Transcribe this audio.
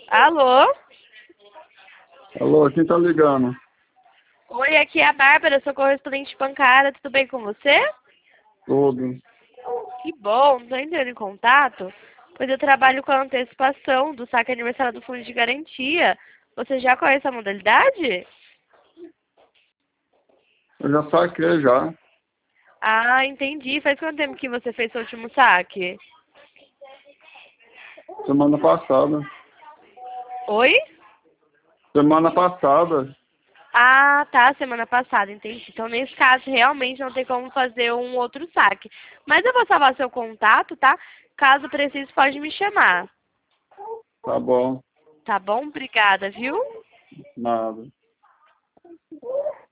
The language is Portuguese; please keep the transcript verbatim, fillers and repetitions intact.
Alô? Alô, quem tá ligando? Oi, aqui é a Bárbara, sou correspondente bancária, tudo bem com você? Tudo. Que bom, estou entrando em contato, pois eu trabalho com a antecipação do saque aniversário do Fundo de Garantia. Você já conhece a modalidade? Eu já saquei já. Ah, entendi. Faz quanto tempo que você fez seu último saque? Semana passada. Oi? Semana passada. Ah, tá, semana passada, entendi. Então, nesse caso, realmente não tem como fazer um outro saque. Mas eu vou salvar seu contato, tá? Caso precise, pode me chamar. Tá bom. Tá bom? Obrigada, viu? Nada.